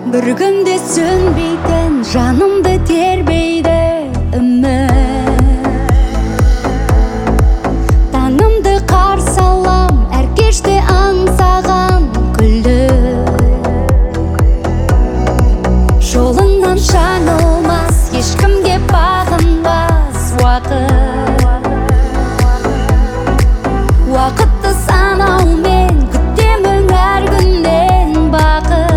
Bir günde sönbeyden жанымды тербейді үміт. Таңымды қарсы алам, әр кеште аңсаған күлді. Жолыңнан жаңылмас, ешкімге бағынбас уақыт. Уақытты санаумен күтемін әр күннен бақыт.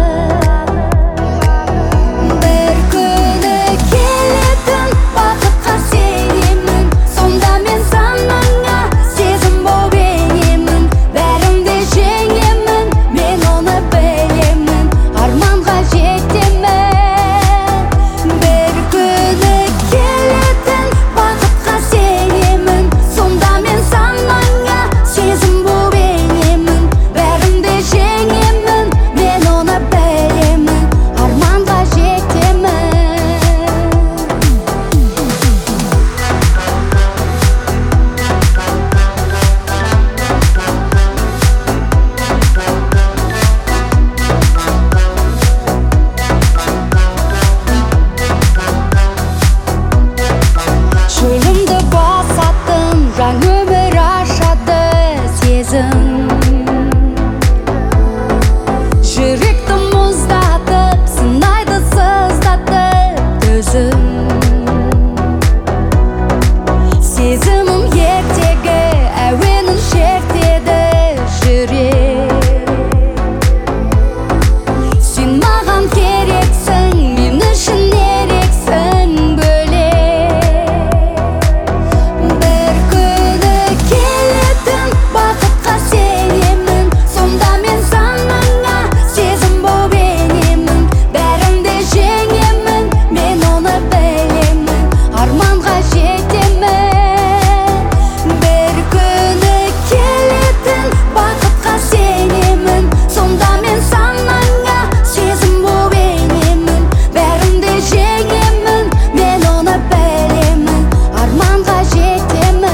Жүректі мұздатып, сынайды сыздатып төзім. Сезімім ертегі әуенін шертеді жүрек. Сен маған керексің, мен үшін ерексің бөлек. Bir күні келетін бақытқа сенемін, сонда мен санаңа сезім боп енемін. Бәрімді жеңемін, мен оны білемін, арманға жетемін. Bir күні келетін бақытқа сенемін, сонда мен санаңа сезім боп енемін. Бәрімді жеңемін, мен оны білемін, арманға жетемін.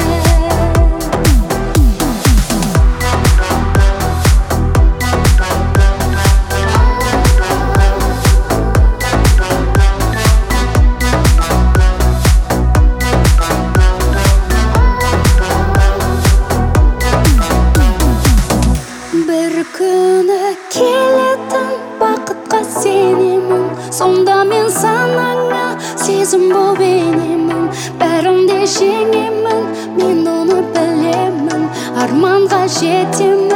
Bir күні келетін бақытқа сенемін, сонда мен санаңа сезім боп енемін. Бәрімді жеңемін, мен оны білемін, арманға жетемін.